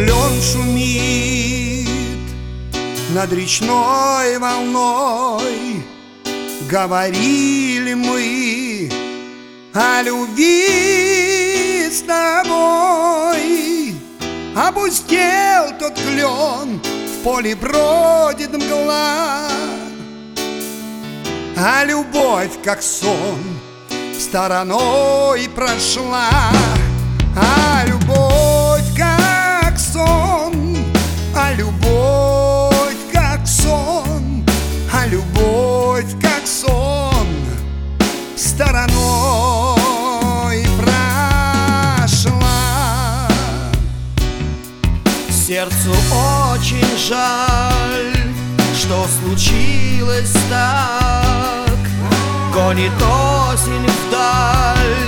Клен шумит над речной волной. Говорили мы о любви с тобой. Опустел тот клен, в поле бродит мгла, а любовь, как сон, стороной прошла. А любовь, как сон, а любовь, как сон, а любовь, как сон, стороной прошла. Сердцу очень жаль, что случилось так. Гонит осень вдаль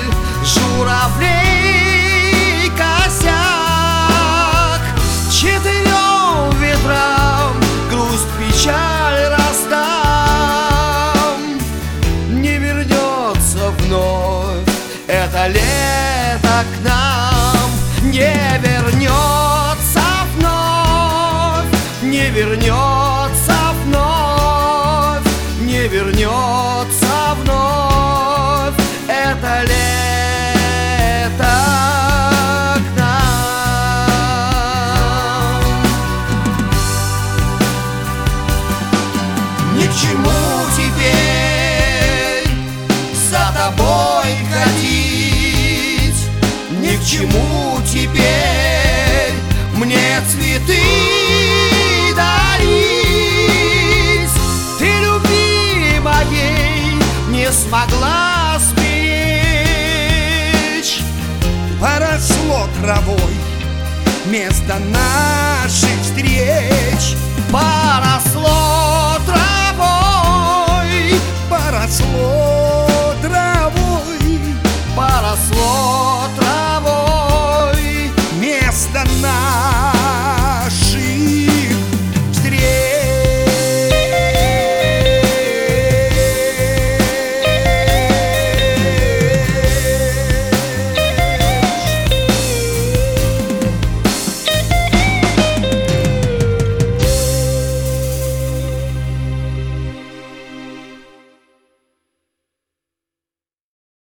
журавлей косяк. Четырем ветрам грусть, печаль раздам. Не вернется вновь это лето к нам. Не вернется вновь, не вернется вновь, не вернется вновь это лето к нам. Ни к чему теперь за тобой ходить, ни к чему теперь мне цветы дарить. Ты любви моей не смогла сберечь. Поросло травой место наших встреч. Поросло травой, Поросло